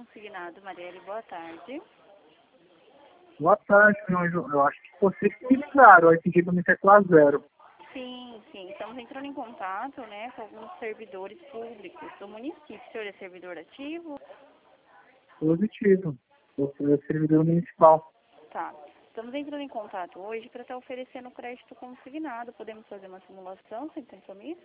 consignado, Marielle, boa tarde. Boa tarde, meu anjo. Eu acho que vocês que me ligaram, aí pediram me teclar 0. Sim, estamos entrando em contato, né, com alguns servidores públicos do município. O senhor é servidor ativo? Positivo. Eu sou servidor municipal. Tá. Estamos entrando em contato hoje para estar oferecendo crédito consignado. Podemos fazer uma simulação sem compromisso?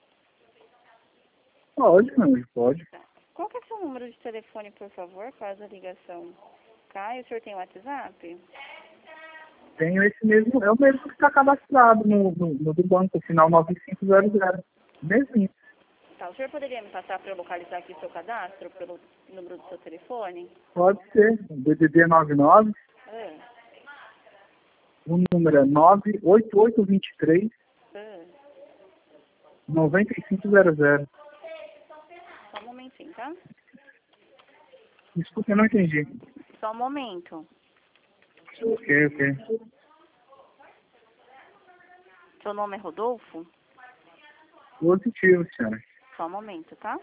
Pode, meu anjo, pode. Tá. Qual que é o seu número de telefone, por favor, caso a ligação caia? O senhor tem WhatsApp? Tenho esse mesmo, é o mesmo que está cadastrado no do banco, final 9500. Mesmo. Tá. O senhor poderia me passar para eu localizar aqui seu cadastro pelo número do seu telefone? Pode ser. DDD 99, Ah, o número é 98823 ah. 9500. Só um momentinho, tá? Desculpa, eu não entendi. Só um momento. Ok. Seu nome é Rodolfo? Positivo, senhora. Só um momento, tá?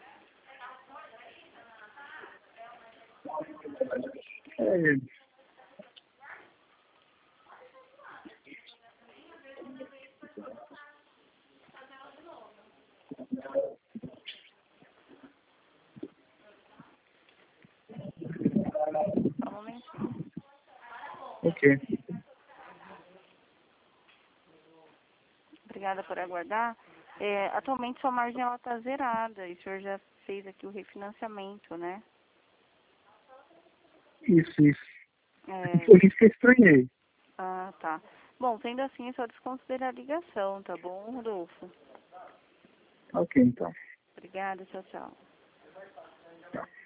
É, Só um momentinho. ok. Obrigada por aguardar. Atualmente sua margem está zerada e o senhor já fez aqui o refinanciamento, né? Isso. É, Por isso que eu estranhei. ah, tá. Bom, sendo assim, é só desconsiderar a ligação, tá bom, Rodolfo? Ok, então. Obrigada, tchau. Tá.